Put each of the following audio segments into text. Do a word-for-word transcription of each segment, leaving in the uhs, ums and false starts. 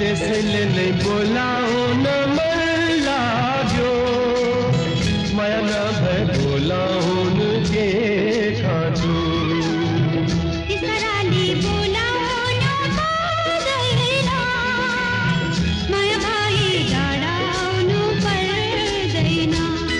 त्यसैले नै बोलाउन मन लाग्यो माया नभए बोलाउन के खाँचो त्यसराले बोलाउन पर्दैन माया भए डराउनु पर्दैन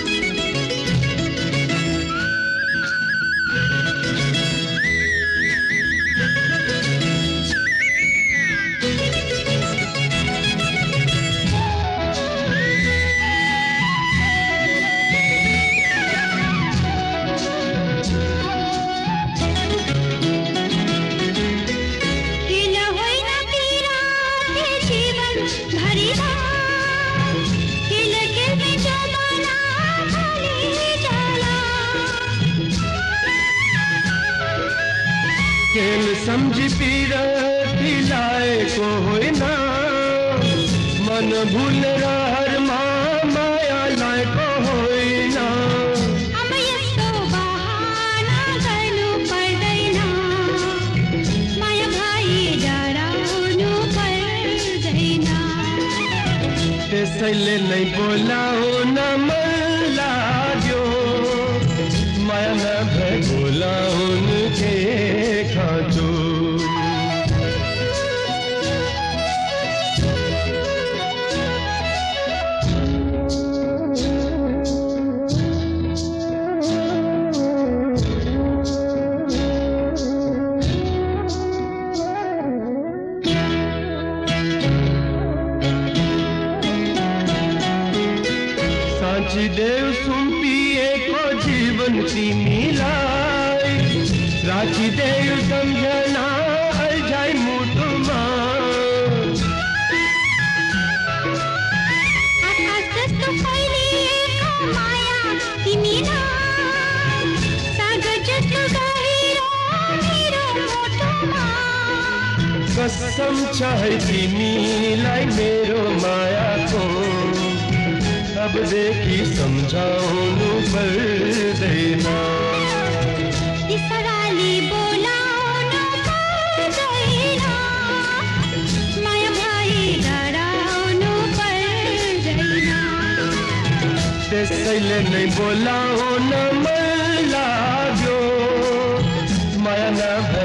खेल सम्झी पिरती लाएको होइन मन भुलेर हरमा माया लाएको होइन अब यस्तो बहाना गर्नु पर्दैन माया भए डराउनु पर्दैन त्यसैले नै बोलाउन मन लाग्यो माया नभए बोलाउन के खाँचो साँचिदेऊ सुम्पिएको जीवन तिमीलाई राखिदेऊ सम्झना अल्झाइ मुटुमा आकाश जस्तो फैलिएको माया तिमीलाई सागर जस्तो गहिरो मेरो मुटुमा कसम छ है तिमीलाई मेरो मायाको अबदेखि सम्झाउनु पर्दैन त्यसराले बोलाउन पर्दैन माया भए डराउनु पर्दैन त्यसैले नै बोलाउन मन लाग्यो माया नभए